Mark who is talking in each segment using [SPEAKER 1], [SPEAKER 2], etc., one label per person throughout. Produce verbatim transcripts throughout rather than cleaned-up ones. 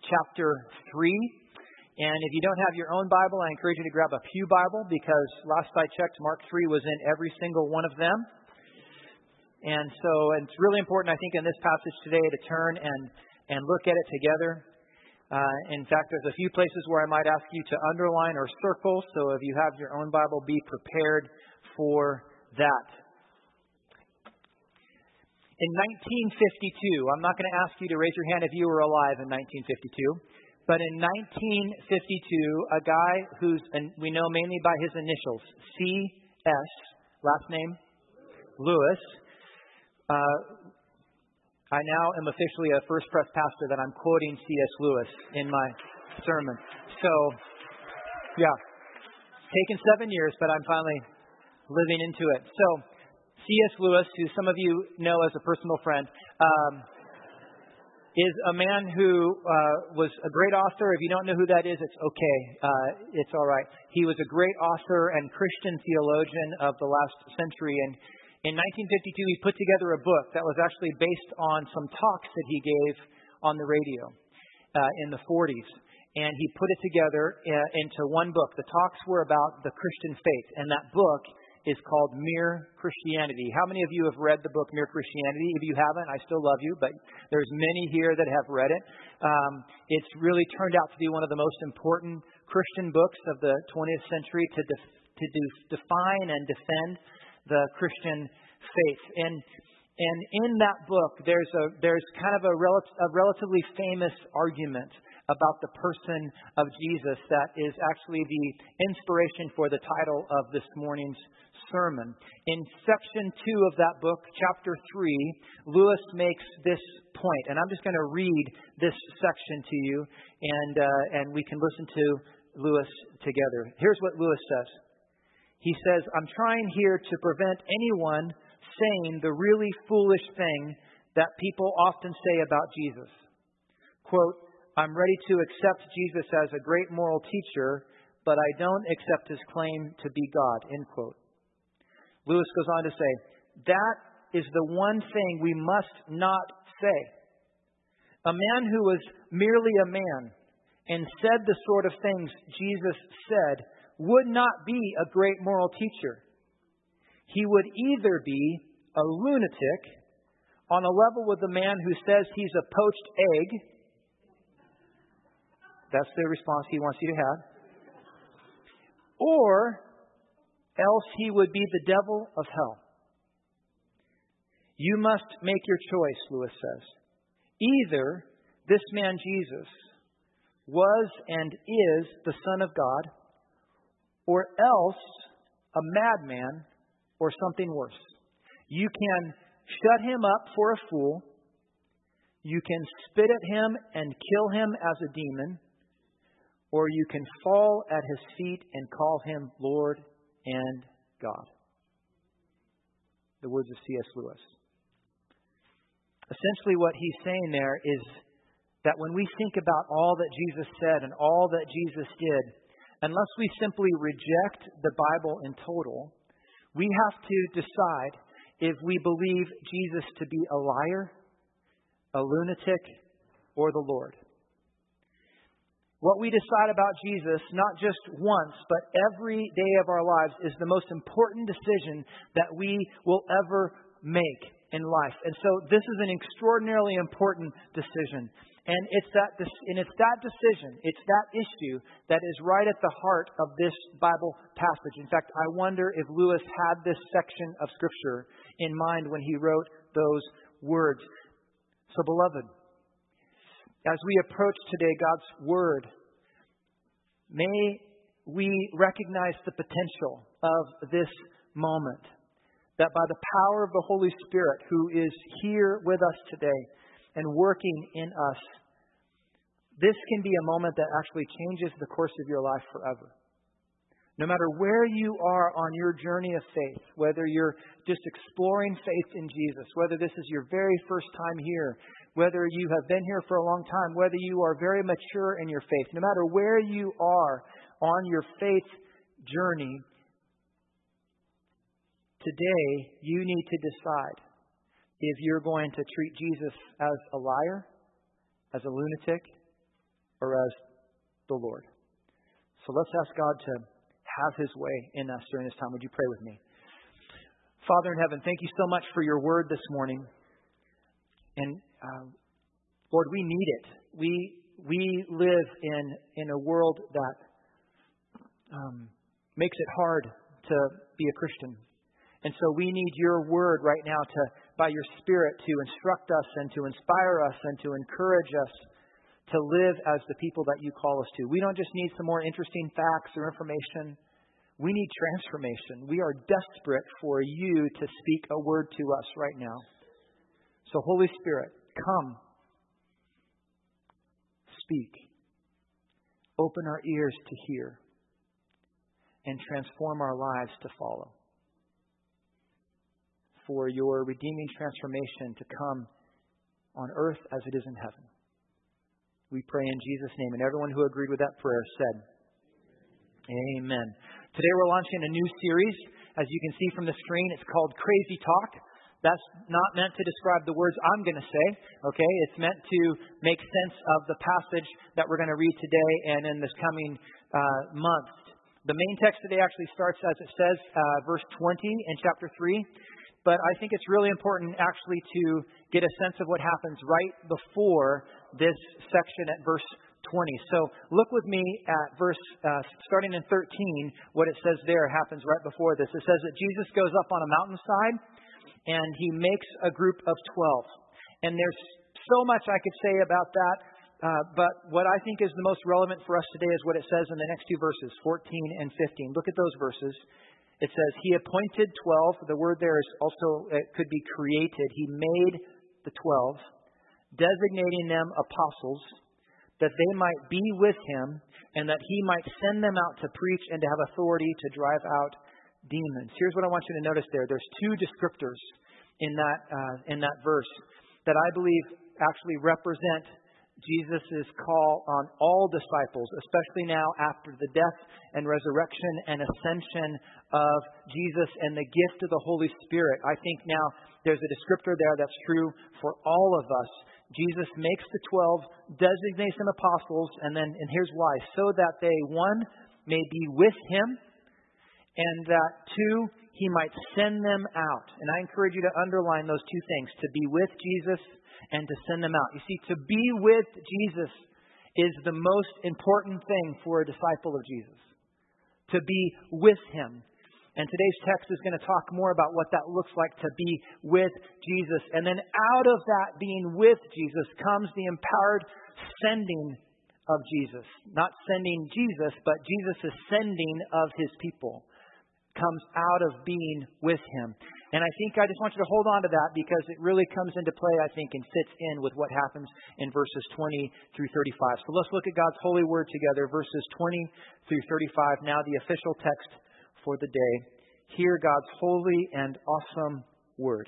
[SPEAKER 1] chapter three. And if you don't have your own Bible, I encourage you to grab a pew Bible, because last I checked, Mark three was in every single one of them. And so it's really important, I think, in this passage today to turn and, and look at it together. Uh, in fact, there's a few places where I might ask you to underline or circle. So if you have your own Bible, be prepared for that. In nineteen fifty-two, I'm not going to ask you to raise your hand if you were alive in nineteen fifty-two, but in nineteen fifty-two, a guy who's, and we know mainly by his initials, C S, last name, Lewis. Uh, I now am officially a First Pres pastor that I'm quoting C S Lewis in my sermon. So, yeah, taken seven years, but I'm finally living into it. So, C S Lewis, who some of you know as a personal friend, um, is a man who uh, was a great author. If you don't know who that is, it's okay. Uh, it's all right. He was a great author and Christian theologian of the last century. And in nineteen fifty-two, he put together a book that was actually based on some talks that he gave on the radio uh, in the forties. And he put it together uh, into one book. The talks were about the Christian faith. And that book is called Mere Christianity. How many of you have read the book Mere Christianity? If you haven't, I still love you, but there's many here that have read it. Um, it's really turned out to be one of the most important Christian books of the twentieth century to def- to do, define and defend the Christian faith. And and in that book, there's a there's kind of a, rel- a relatively famous argument about the person of Jesus that is actually the inspiration for the title of this morning's sermon. In section two of that book, chapter three, Lewis makes this point, and I'm just going to read this section to you, and uh, and we can listen to Lewis together. Here's what Lewis says. He says, "I'm trying here to prevent anyone saying the really foolish thing that people often say about Jesus. Quote, I'm ready to accept Jesus as a great moral teacher, but I don't accept his claim to be God," end quote. Lewis goes on to say, that is the one thing we must not say. A man who was merely a man and said the sort of things Jesus said would not be a great moral teacher. He would either be a lunatic on a level with the man who says he's a poached egg. That's the response he wants you to have. Or else he would be the devil of hell. You must make your choice, Lewis says. Either this man Jesus was and is the Son of God, or else a madman or something worse. You can shut him up for a fool. You can spit at him and kill him as a demon. Or you can fall at his feet and call him Lord and God. The words of C S Lewis. Essentially what he's saying there is that when we think about all that Jesus said and all that Jesus did, unless we simply reject the Bible in total, we have to decide if we believe Jesus to be a liar, a lunatic, or the Lord. What we decide about Jesus, not just once, but every day of our lives, is the most important decision that we will ever make in life. And so this is an extraordinarily important decision. And it's that and it's that decision, it's that issue that is right at the heart of this Bible passage. In fact, I wonder if Lewis had this section of Scripture in mind when he wrote those words. So, beloved, as we approach today God's Word, may we recognize the potential of this moment. That by the power of the Holy Spirit, who is here with us today and working in us, this can be a moment that actually changes the course of your life forever. No matter where you are on your journey of faith, whether you're just exploring faith in Jesus, whether this is your very first time here, whether you have been here for a long time, whether you are very mature in your faith, no matter where you are on your faith journey, today you need to decide if you're going to treat Jesus as a liar, as a lunatic, or as the Lord. So let's ask God to have His way in us during this time. Would you pray with me? Father in heaven, thank you so much for your word this morning. And uh, Lord, we need it. We we live in, in a world that um, makes it hard to be a Christian. And so we need your word right now to, by your Spirit, to instruct us and to inspire us and to encourage us to live as the people that you call us to. We don't just need some more interesting facts or information. We need transformation. We are desperate for you to speak a word to us right now. So Holy Spirit, come. Speak. Open our ears to hear. And transform our lives to follow. For your redeeming transformation to come on earth as it is in heaven. We pray in Jesus' name. And everyone who agreed with that prayer said, Amen. Today we're launching a new series. As you can see from the screen, it's called Crazy Talk. That's not meant to describe the words I'm going to say, okay? It's meant to make sense of the passage that we're going to read today and in this coming uh, month. The main text today actually starts, as it says, uh, verse twenty in chapter three. But I think it's really important actually to get a sense of what happens right before this section at verse twenty. So look with me at verse, uh, starting in thirteen, what it says there happens right before this. It says that Jesus goes up on a mountainside and he makes a group of twelve. And there's so much I could say about that. Uh, but what I think is the most relevant for us today is what it says in the next two verses, fourteen and fifteen. Look at those verses. It says, He appointed twelve. The word there is also, it could be created. He made the twelve, designating them apostles, that they might be with him, and that he might send them out to preach and to have authority to drive out demons. Here's what I want you to notice there. There's two descriptors in that uh, in that verse that I believe actually represent Jesus' call on all disciples, especially now after the death and resurrection and ascension of Jesus and the gift of the Holy Spirit. I think now there's a descriptor there that's true for all of us. Jesus makes the twelve, designates them apostles, and then, and here's why, so that they, one, may be with him, and that, two, he might send them out. And I encourage you to underline those two things, to be with Jesus and to send them out. You see, to be with Jesus is the most important thing for a disciple of Jesus. To be with him. And today's text is going to talk more about what that looks like to be with Jesus. And then out of that being with Jesus comes the empowered sending of Jesus. Not sending Jesus, but Jesus' sending of his people comes out of being with him. And I think I just want you to hold on to that because it really comes into play, I think, and fits in with what happens in verses twenty through thirty-five. So let's look at God's holy word together, verses twenty through thirty-five. Now the official text for the day. Hear God's holy and awesome word.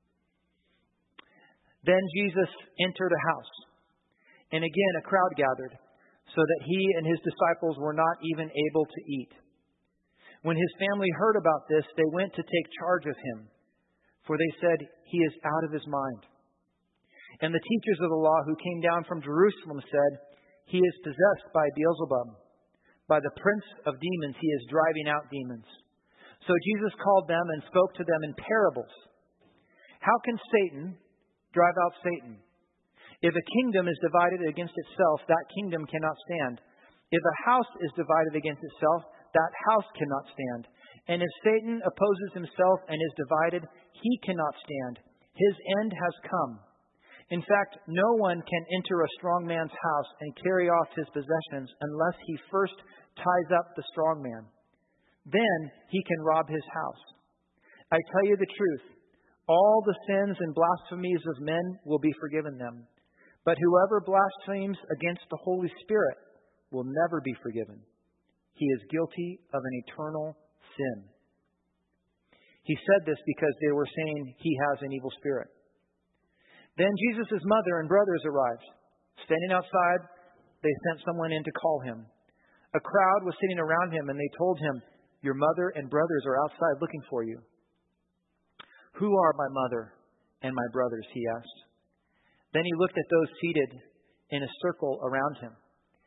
[SPEAKER 1] Then Jesus entered a house, and again a crowd gathered, so that he and his disciples were not even able to eat. When his family heard about this, they went to take charge of him, for they said, he is out of his mind. And the teachers of the law who came down from Jerusalem said, he is possessed by Beelzebub. By the prince of demons, he is driving out demons. So Jesus called them and spoke to them in parables. How can Satan drive out Satan? If a kingdom is divided against itself, that kingdom cannot stand. If a house is divided against itself, that house cannot stand. And if Satan opposes himself and is divided, he cannot stand. His end has come. In fact, no one can enter a strong man's house and carry off his possessions unless he first ties up the strong man. Then he can rob his house. I tell you the truth, all the sins and blasphemies of men will be forgiven them. But whoever blasphemes against the Holy Spirit will never be forgiven. He is guilty of an eternal sin. He said this because they were saying he has an evil spirit. Then Jesus' mother and brothers arrived. Standing outside, they sent someone in to call him. A crowd was sitting around him, and they told him, your mother and brothers are outside looking for you. Who are my mother and my brothers? He asked. Then he looked at those seated in a circle around him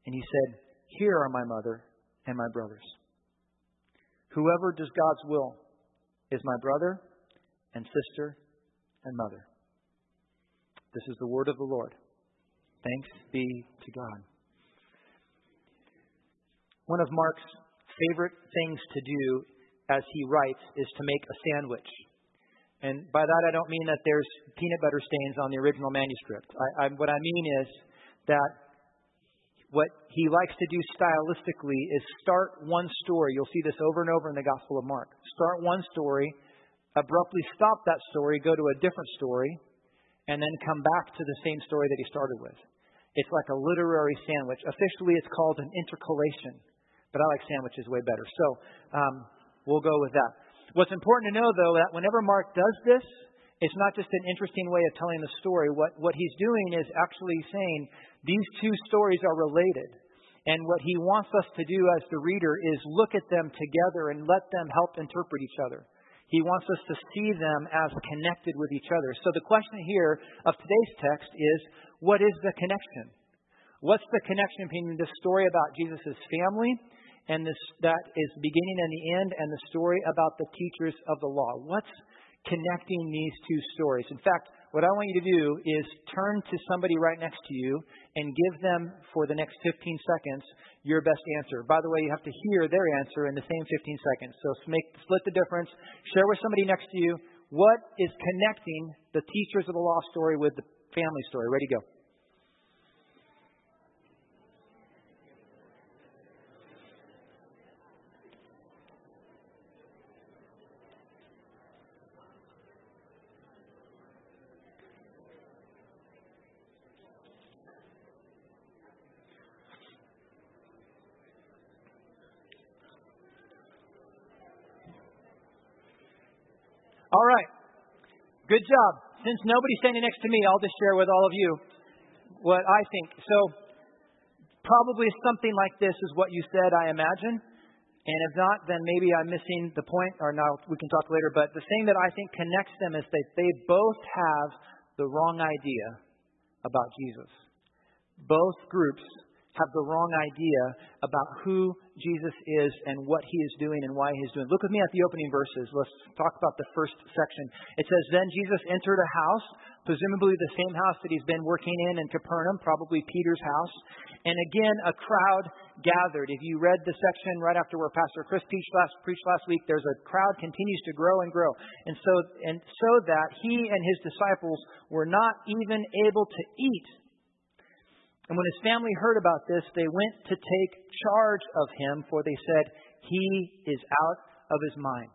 [SPEAKER 1] And he said, "Here are my mother and my brothers. Whoever does God's will is my brother and sister and mother." This is the word of the Lord. Thanks be to God. One of Mark's favorite things to do as he writes is to make a sandwich. And by that I don't mean that there's peanut butter stains on the original manuscript. I, I, what I mean is that what he likes to do stylistically is start one story. You'll see this over and over in the Gospel of Mark. Start one story, abruptly stop that story, go to a different story, and then come back to the same story that he started with. It's like a literary sandwich. Officially, it's called an intercalation, but I like sandwiches way better. So um, we'll go with that. What's important to know, though, that whenever Mark does this, it's not just an interesting way of telling the story. What, what he's doing is actually saying these two stories are related. And what he wants us to do as the reader is look at them together and let them help interpret each other. He wants us to see them as connected with each other. So the question here of today's text is, what is the connection? What's the connection between the story about Jesus' family and this that is the beginning and the end, and the story about the teachers of the law? What's connecting these two stories? In fact, what I want you to do is turn to somebody right next to you and give them, for the next fifteen seconds, your best answer. By the way, you have to hear their answer in the same fifteen seconds. So make, split the difference. Share with somebody next to you what is connecting the teachers of the law story with the family story. Ready, go. All right. Good job. Since nobody's standing next to me, I'll just share with all of you what I think. So probably something like this is what you said, I imagine. And if not, then maybe I'm missing the point, or now we can talk later. But the thing that I think connects them is that they both have the wrong idea about Jesus. Both groups have the wrong idea about who Jesus is and what he is doing and why he's doing. Look with me at the opening verses. Let's talk about the first section. It says, "Then Jesus entered a house," presumably the same house that he's been working in in Capernaum, probably Peter's house. "And again, a crowd gathered." If you read the section right after where Pastor Chris preached last, preached last week, there's a crowd continues to grow and grow. And so, and so that he and his disciples were not even able to eat. And when his family heard about this, they went to take charge of him, for they said, "He is out of his mind."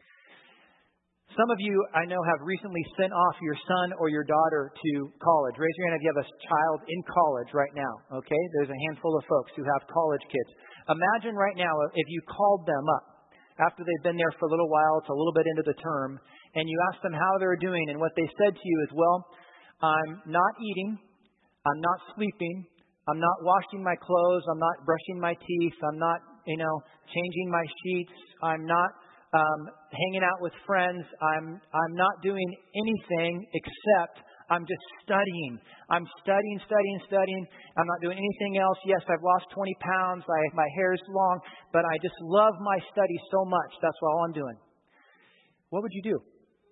[SPEAKER 1] Some of you, I know, have recently sent off your son or your daughter to college. Raise your hand if you have a child in college right now, okay? There's a handful of folks who have college kids. Imagine right now if you called them up after they've been there for a little while, it's a little bit into the term, and you asked them how they're doing, and what they said to you is, "Well, I'm not eating. I'm not sleeping. I'm not washing my clothes. I'm not brushing my teeth. I'm not, you know, changing my sheets. I'm not um, hanging out with friends. I'm I'm not doing anything except I'm just studying. I'm studying, studying, studying. I'm not doing anything else. Yes, I've lost twenty pounds. I, my hair is long, but I just love my study so much. That's all I'm doing." What would you do?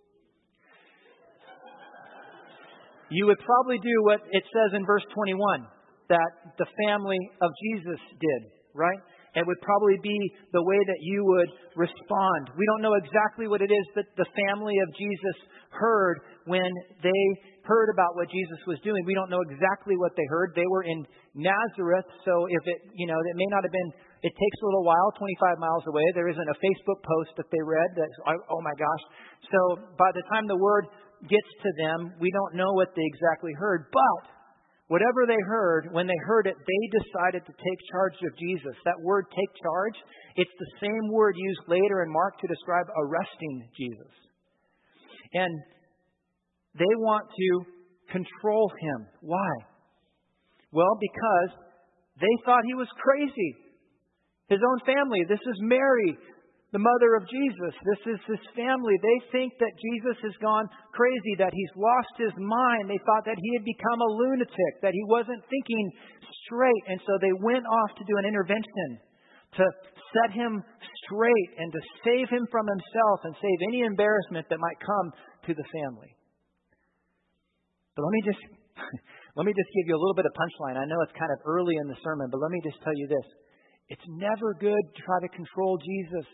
[SPEAKER 1] You would probably do what it says in verse twenty-one, that the family of Jesus did, right? It would probably be the way that you would respond. We don't know exactly what it is that the family of Jesus heard when they heard about what Jesus was doing. We don't know exactly what they heard. They were in Nazareth, so if it, you know, it may not have been, it takes a little while, twenty-five miles away. There isn't a Facebook post that they read that, oh my gosh. So by the time the word gets to them, we don't know what they exactly heard. But whatever they heard, when they heard it, they decided to take charge of Jesus. That word, take charge, it's the same word used later in Mark to describe arresting Jesus. And they want to control him. Why? Well, because they thought he was crazy. His own family, this is Mary, the mother of Jesus. This is his family. They think that Jesus has gone crazy, that he's lost his mind. They thought that he had become a lunatic, that he wasn't thinking straight. And so they went off to do an intervention to set him straight and to save him from himself and save any embarrassment that might come to the family. But let me just let me just give you a little bit of punchline. I know it's kind of early in the sermon, but let me just tell you this. It's never good to try to control Jesus.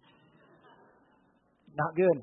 [SPEAKER 1] Not good.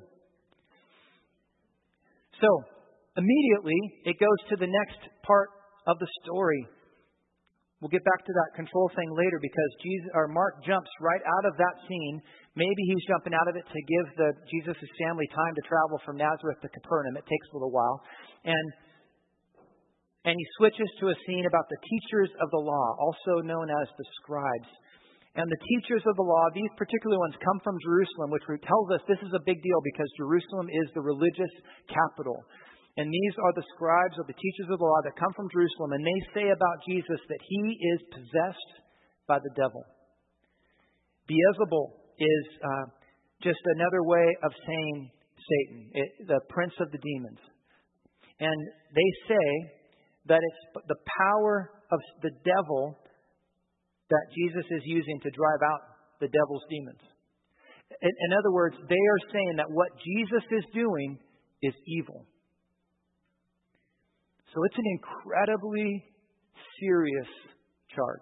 [SPEAKER 1] So, immediately, it goes to the next part of the story. We'll get back to that control thing later because Jesus, or Mark jumps right out of that scene. Maybe he's jumping out of it to give the Jesus' family time to travel from Nazareth to Capernaum. It takes a little while. And, and he switches to a scene about the teachers of the law, also known as the scribes. And the teachers of the law, these particular ones come from Jerusalem, which tells us this is a big deal because Jerusalem is the religious capital. And these are the scribes or the teachers of the law that come from Jerusalem. And they say about Jesus that he is possessed by the devil. Beelzebul is uh, just another way of saying Satan, it, the prince of the demons. And they say that it's the power of the devil that Jesus is using to drive out the devil's demons. In, in other words, they are saying that what Jesus is doing is evil. So it's an incredibly serious charge.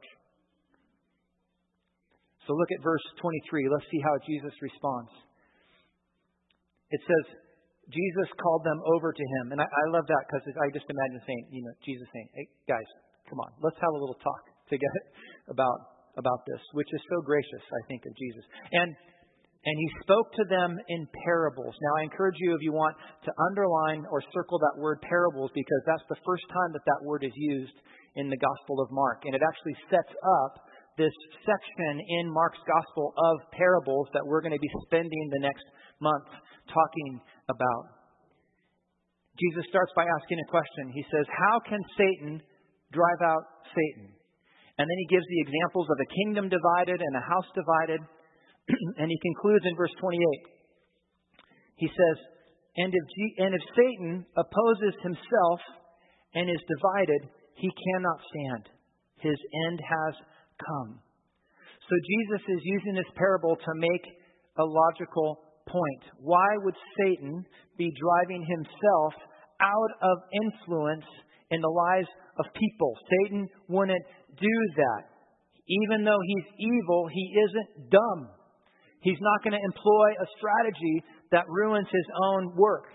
[SPEAKER 1] So look at verse twenty-three. Let's see how Jesus responds. It says, Jesus called them over to him. And I, I love that because I just imagine saying, you know, Jesus saying, hey, guys, come on, let's have a little talk together about, about this, which is so gracious, I think, of Jesus. And And he spoke to them in parables. Now, I encourage you, if you want, to underline or circle that word parables, because that's the first time that that word is used in the Gospel of Mark. And it actually sets up this section in Mark's Gospel of parables that we're going to be spending the next month talking about. Jesus starts by asking a question. He says, how can Satan drive out Satan? And then he gives the examples of a kingdom divided and a house divided. And he concludes in verse twenty-eight. He says, and if, G- and if Satan opposes himself and is divided, he cannot stand. His end has come. So Jesus is using this parable to make a logical point. Why would Satan be driving himself out of influence in the lives of people? Satan wouldn't do that. Even though he's evil, he isn't dumb. He's not going to employ a strategy that ruins his own work.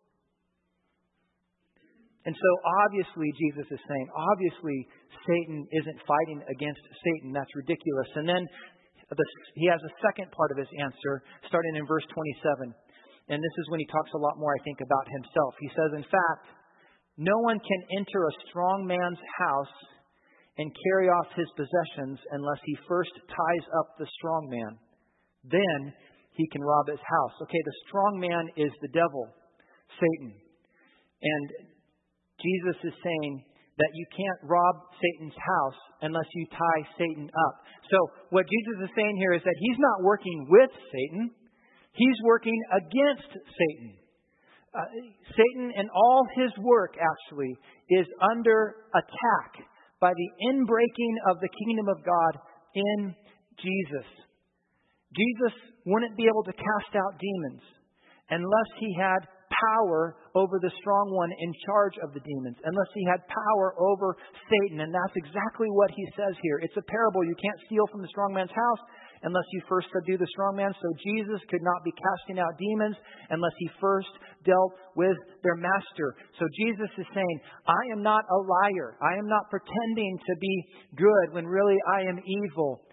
[SPEAKER 1] And so obviously, Jesus is saying, obviously, Satan isn't fighting against Satan. That's ridiculous. And then the, he has a second part of his answer, starting in verse twenty-seven. And this is when he talks a lot more, I think, about himself. He says, in fact, no one can enter a strong man's house and carry off his possessions unless he first ties up the strong man. Then he can rob his house. Okay, the strong man is the devil, Satan. And Jesus is saying that you can't rob Satan's house unless you tie Satan up. So what Jesus is saying here is that he's not working with Satan. He's working against Satan. Uh, Satan and all his work actually is under attack by the inbreaking of the kingdom of God in Jesus. Jesus wouldn't be able to cast out demons unless he had power over the strong one in charge of the demons, unless he had power over Satan. And that's exactly what he says here. It's a parable. You can't steal from the strong man's house unless you first subdue the strong man. So Jesus could not be casting out demons unless he first dealt with their master. So Jesus is saying, I am not a liar. I am not pretending to be good when really I am evil.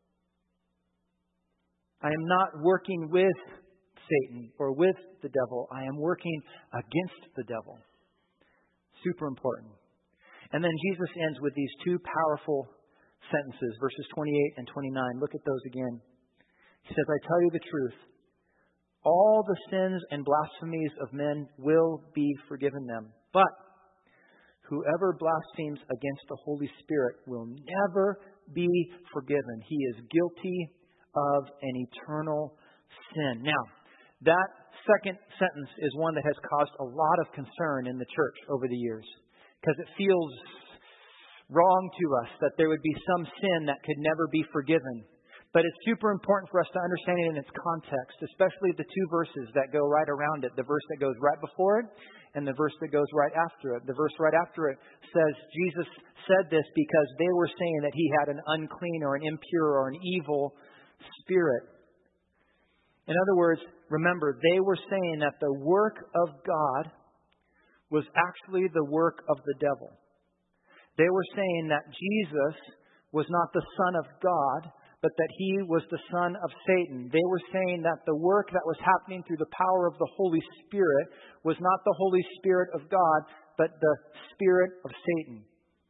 [SPEAKER 1] I am not working with Satan or with the devil. I am working against the devil. Super important. And then Jesus ends with these two powerful sentences, verses twenty-eight and twenty-nine. Look at those again. He says, I tell you the truth. All the sins and blasphemies of men will be forgiven them. But whoever blasphemes against the Holy Spirit will never be forgiven. He is guilty of an eternal sin. Now, that second sentence is one that has caused a lot of concern in the church over the years, because it feels wrong to us that there would be some sin that could never be forgiven. But it's super important for us to understand it in its context, especially the two verses that go right around it. The verse that goes right before it and the verse that goes right after it. The verse right after it says Jesus said this because they were saying that he had an unclean or an impure or an evil spirit. In other words, remember, they were saying that the work of God was actually the work of the devil. They were saying that Jesus was not the Son of God, but that he was the son of Satan. They were saying that the work that was happening through the power of the Holy Spirit was not the Holy Spirit of God, but the spirit of Satan.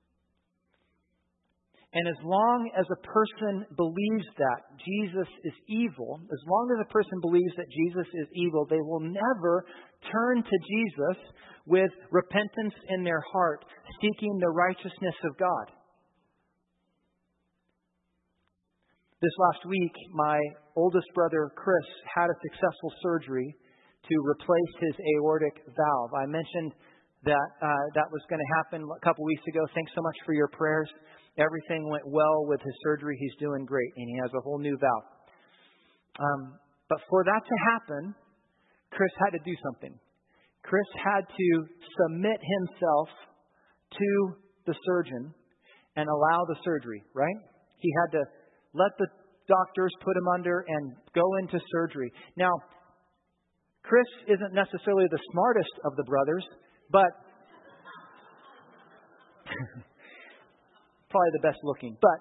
[SPEAKER 1] And as long as a person believes that Jesus is evil, as long as a person believes that Jesus is evil, they will never turn to Jesus with repentance in their heart, seeking the righteousness of God. This last week, my oldest brother, Chris, had a successful surgery to replace his aortic valve. I mentioned that uh, that was going to happen a couple weeks ago. Thanks so much for your prayers. Everything went well with his surgery. He's doing great, and he has a whole new valve. Um, but for that to happen, Chris had to do something. Chris had to submit himself to the surgeon and allow the surgery, right? He had to let the doctors put him under and go into surgery. Now, Chris isn't necessarily the smartest of the brothers, but probably the best looking. But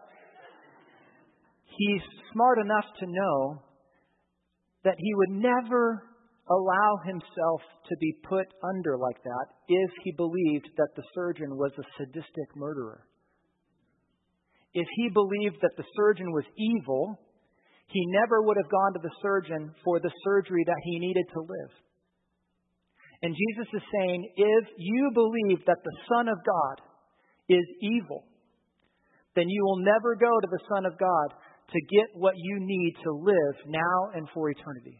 [SPEAKER 1] he's smart enough to know that he would never allow himself to be put under like that if he believed that the surgeon was a sadistic murderer. If he believed that the surgeon was evil, he never would have gone to the surgeon for the surgery that he needed to live. And Jesus is saying, if you believe that the Son of God is evil, then you will never go to the Son of God to get what you need to live now and for eternity.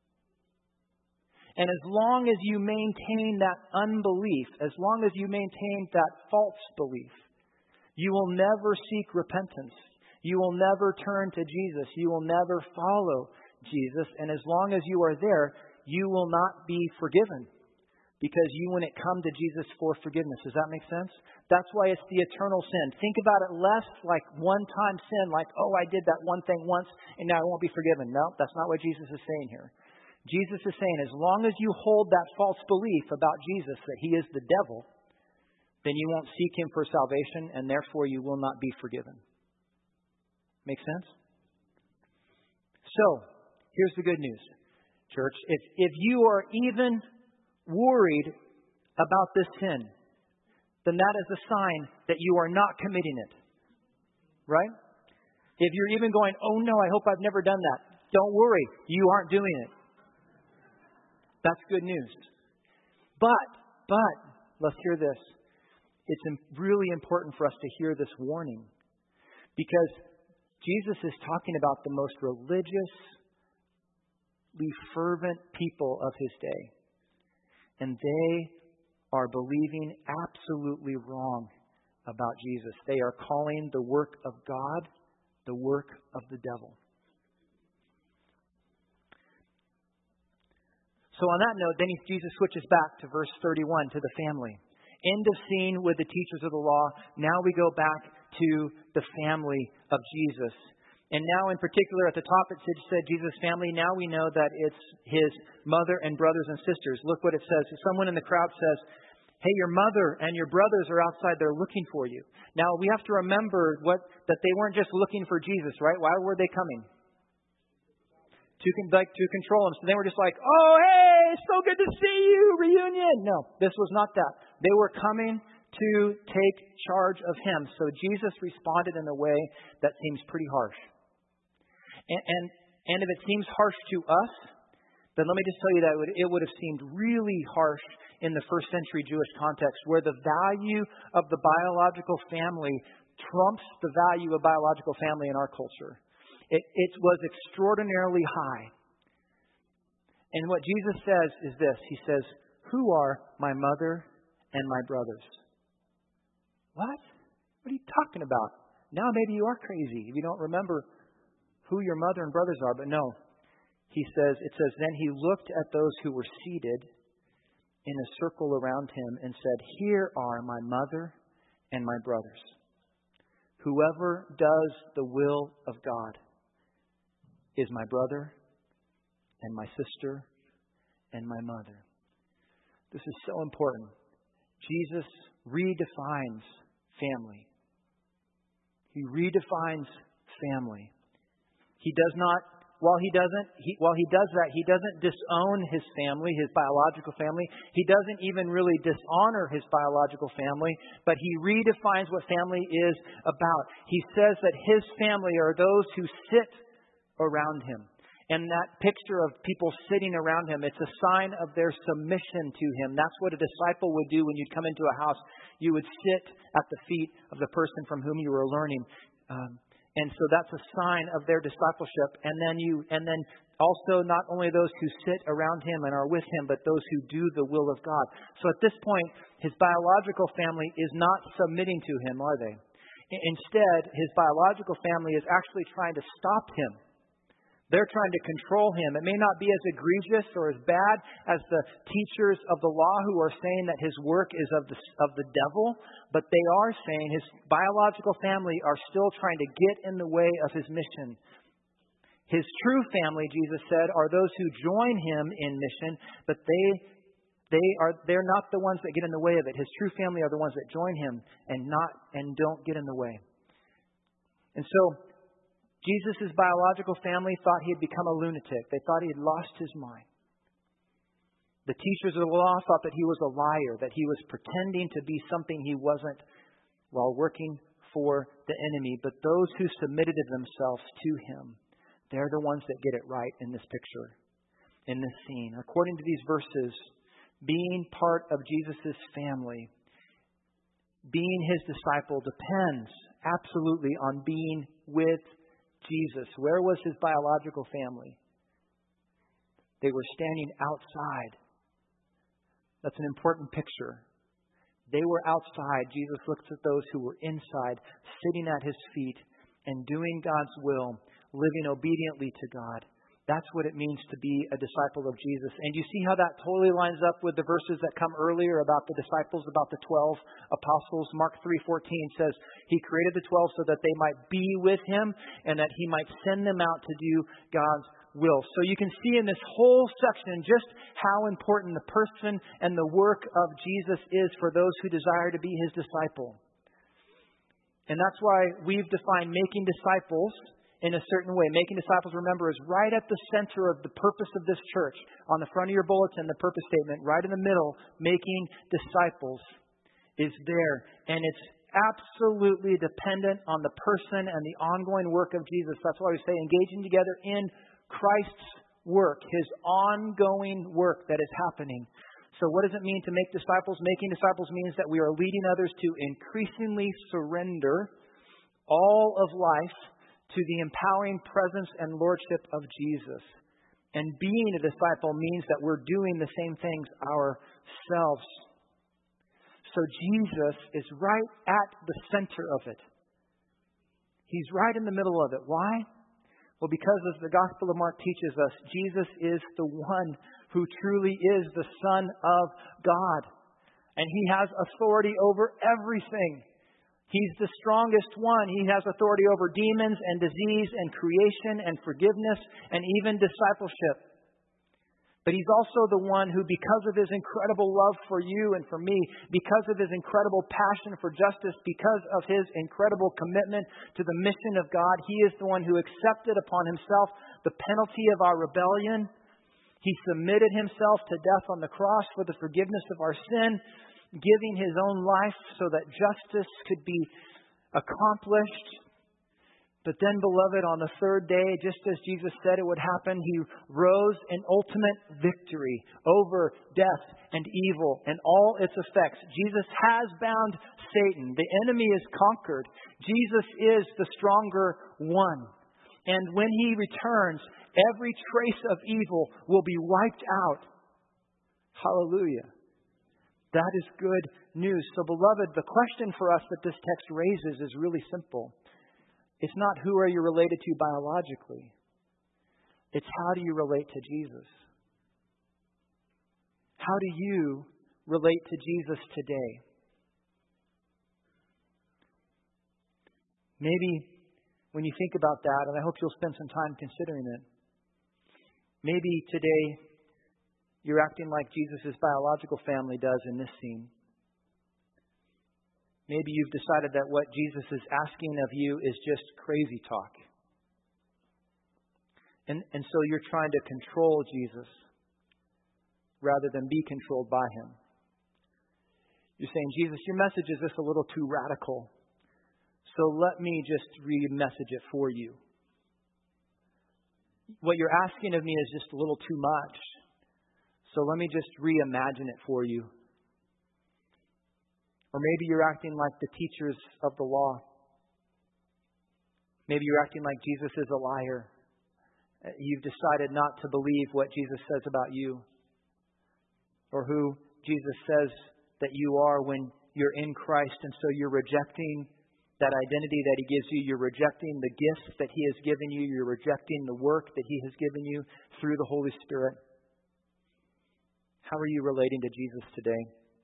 [SPEAKER 1] And as long as you maintain that unbelief, as long as you maintain that false belief, you will never seek repentance. You will never turn to Jesus. You will never follow Jesus. And as long as you are there, you will not be forgiven, because you wouldn't come to Jesus for forgiveness. Does that make sense? That's why it's the eternal sin. Think about it less like one-time sin, like, oh, I did that one thing once and now I won't be forgiven. No, that's not what Jesus is saying here. Jesus is saying as long as you hold that false belief about Jesus, that he is the devil, then you won't seek him for salvation, and therefore you will not be forgiven. Make sense? So, here's the good news, church. If, if you are even worried about this sin, then that is a sign that you are not committing it. Right? If you're even going, oh no, I hope I've never done that. Don't worry, you aren't doing it. That's good news. But, but, let's hear this. It's really important for us to hear this warning, because Jesus is talking about the most religiously fervent people of his day. And they are believing absolutely wrong about Jesus. They are calling the work of God the work of the devil. So on that note, then Jesus switches back to verse thirty-one, to the family. End of scene with the teachers of the law. Now we go back to the family of Jesus. And now in particular at the top it said Jesus' family. Now we know that it's his mother and brothers and sisters. Look what it says. Someone in the crowd says, hey, your mother and your brothers are outside there looking for you. Now we have to remember what that they weren't just looking for Jesus, right? Why were they coming? To, like, to control him. So they were just like, oh, hey, so good to see you, reunion. No, this was not that. They were coming to take charge of him. So Jesus responded in a way that seems pretty harsh. And, and, and if it seems harsh to us, then let me just tell you that it would, it would have seemed really harsh in the first century Jewish context, where the value of the biological family trumps the value of biological family in our culture. It, it was extraordinarily high And what Jesus says is this. He says, who are my mother and my brothers? What? What are you talking about? Now maybe you are crazy if you don't remember who your mother and brothers are. But no. He says, it says, then he looked at those who were seated in a circle around him and said, here are my mother and my brothers. Whoever does the will of God is my brother and my sister and my mother. This is so important. Jesus redefines family. He redefines family. He does not, while he doesn't, he, while he does that, he doesn't disown his family, his biological family. He doesn't even really dishonor his biological family, but he redefines what family is about. He says that his family are those who sit around him. And that picture of people sitting around him, it's a sign of their submission to him. That's what a disciple would do when you'd come into a house. You would sit at the feet of the person from whom you were learning. Um, and so that's a sign of their discipleship. And then you, and then also not only those who sit around him and are with him, but those who do the will of God. So at this point, his biological family is not submitting to him, are they? Instead, his biological family is actually trying to stop him. They're trying to control him. It may not be as egregious or as bad as the teachers of the law who are saying that his work is of the, of the devil, but they are saying his biological family are still trying to get in the way of his mission. His true family, Jesus said, are those who join him in mission, but they they are they're not the ones that get in the way of it. His true family are the ones that join him and not and don't get in the way. And so Jesus' biological family thought he had become a lunatic. They thought he had lost his mind. The teachers of the law thought that he was a liar, that he was pretending to be something he wasn't while working for the enemy. But those who submitted themselves to him, they're the ones that get it right in this picture, in this scene. According to these verses, being part of Jesus' family, being his disciple depends absolutely on being with Jesus. Where was his biological family? They were standing outside. That's an important picture. They were outside. Jesus looks at those who were inside, sitting at his feet and doing God's will, living obediently to God. That's what it means to be a disciple of Jesus. And you see how that totally lines up with the verses that come earlier about the disciples, about the twelve apostles. Mark three fourteen says he created the twelve so that they might be with him and that he might send them out to do God's will. So you can see in this whole section just how important the person and the work of Jesus is for those who desire to be his disciple. And that's why we've defined making disciples in a certain way. Making disciples, remember, is right at the center of the purpose of this church. On the front of your bulletin, the purpose statement, right in the middle, making disciples is there. And it's absolutely dependent on the person and the ongoing work of Jesus. That's why we say engaging together in Christ's work, his ongoing work that is happening. So what does it mean to make disciples? Making disciples means that we are leading others to increasingly surrender all of life to the empowering presence and lordship of Jesus. And being a disciple means that we're doing the same things ourselves. So Jesus is right at the center of it. He's right in the middle of it. Why? Well, because as the Gospel of Mark teaches us, Jesus is the one who truly is the Son of God. And he has authority over everything. He's the strongest one. He has authority over demons and disease and creation and forgiveness and even discipleship. But he's also the one who, because of his incredible love for you and for me, because of his incredible passion for justice, because of his incredible commitment to the mission of God, he is the one who accepted upon himself the penalty of our rebellion. He submitted himself to death on the cross for the forgiveness of our sin, giving his own life so that justice could be accomplished. But then, beloved, on the third day, just as Jesus said it would happen, he rose in ultimate victory over death and evil and all its effects. Jesus has bound Satan. The enemy is conquered. Jesus is the stronger one. And when He returns, every trace of evil will be wiped out. Hallelujah. That is good news. So, beloved, the question for us that this text raises is really simple. It's not who are you related to biologically. It's how do you relate to Jesus? How do you relate to Jesus today? Maybe when you think about that, and I hope you'll spend some time considering it, maybe today you're acting like Jesus' biological family does in this scene. Maybe you've decided that what Jesus is asking of you is just crazy talk. And, and so you're trying to control Jesus rather than be controlled by Him. You're saying, Jesus, your message is just a little too radical. So let me just re-message it for you. What you're asking of me is just a little too much. So let me just reimagine it for you. Or maybe you're acting like the teachers of the law. Maybe you're acting like Jesus is a liar. You've decided not to believe what Jesus says about you, or who Jesus says that you are when you're in Christ. And so you're rejecting that identity that He gives you. You're rejecting the gifts that He has given you. You're rejecting the work that He has given you through the Holy Spirit. How are you relating to Jesus today?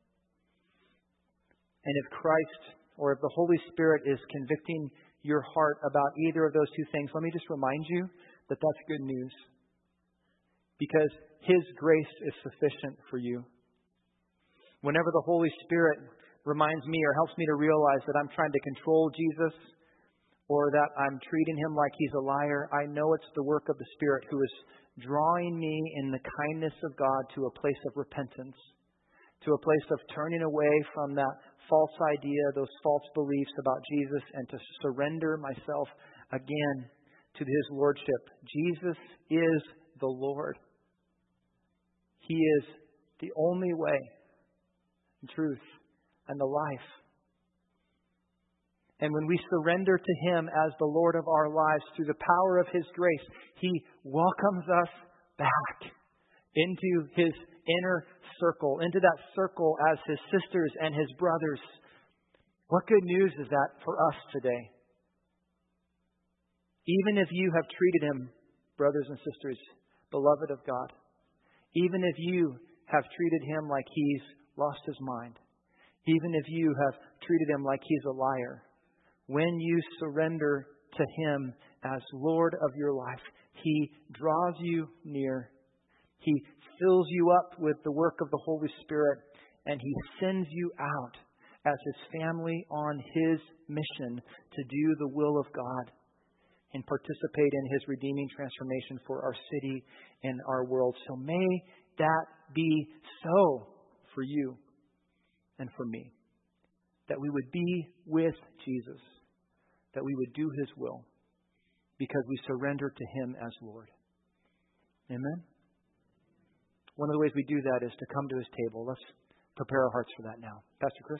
[SPEAKER 1] And if Christ or if the Holy Spirit is convicting your heart about either of those two things, let me just remind you that that's good news. Because His grace is sufficient for you. Whenever the Holy Spirit reminds me or helps me to realize that I'm trying to control Jesus or that I'm treating Him like He's a liar, I know it's the work of the Spirit who is drawing me in the kindness of God to a place of repentance, to a place of turning away from that false idea, those false beliefs about Jesus, and to surrender myself again to His Lordship. Jesus is the Lord. He is the only way, the truth, and the life. And when we surrender to Him as the Lord of our lives through the power of His grace, He welcomes us back into His inner circle, into that circle as His sisters and His brothers. What good news is that for us today? Even if you have treated Him, brothers and sisters, beloved of God, even if you have treated Him like He's lost His mind, even if you have treated Him like He's a liar, when you surrender to Him as Lord of your life, He draws you near. He fills you up with the work of the Holy Spirit, and He sends you out as His family on His mission to do the will of God and participate in His redeeming transformation for our city and our world. So may that be so for you and for me, that we would be with Jesus, that we would do His will because we surrender to Him as Lord. Amen? One of the ways we do that is to come to His table. Let's prepare our hearts for that now. Pastor Chris?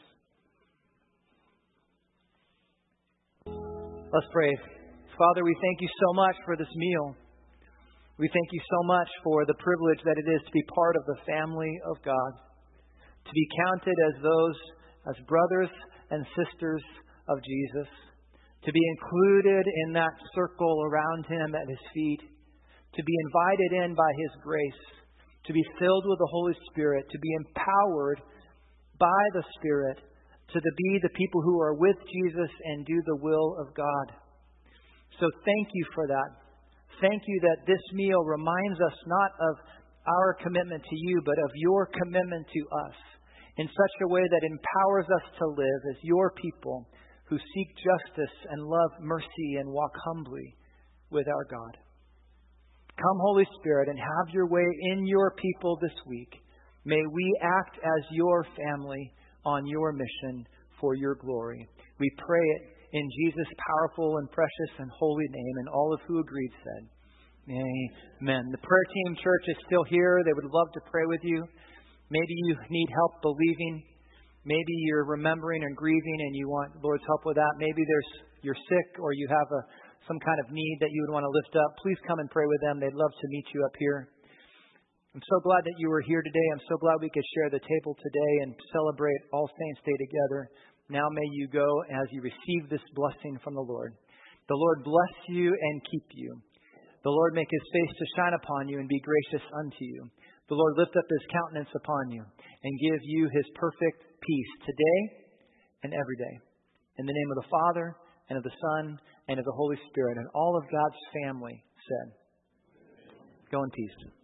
[SPEAKER 1] Let's pray. Father, we thank You so much for this meal. We thank You so much for the privilege that it is to be part of the family of God, to be counted as those, as brothers and sisters of Jesus, to be included in that circle around Him at His feet, to be invited in by His grace, to be filled with the Holy Spirit, to be empowered by the Spirit, to be the people who are with Jesus and do the will of God. So thank You for that. Thank You that this meal reminds us not of our commitment to You, but of Your commitment to us in such a way that empowers us to live as Your people who seek justice and love mercy and walk humbly with our God. Come, Holy Spirit, and have Your way in Your people this week. May we act as Your family on Your mission for Your glory. We pray it in Jesus' powerful and precious and holy name, and all of who agreed said, Amen. The prayer team, church, is still here. They would love to pray with you. Maybe you need help believing. Maybe you're remembering and grieving and you want Lord's help with that. Maybe there's you're sick or you have a, some kind of need that you would want to lift up, please come and pray with them. They'd love to meet you up here. I'm so glad that you were here today. I'm so glad we could share the table today and celebrate All Saints Day together. Now may you go as you receive this blessing from the Lord. The Lord bless you and keep you. The Lord make his face to shine upon you and be gracious unto you. The Lord lift up his countenance upon you and give you his perfect peace today and every day. In the name of the Father and of the Son and of the Holy Spirit and all of God's family said, go in peace.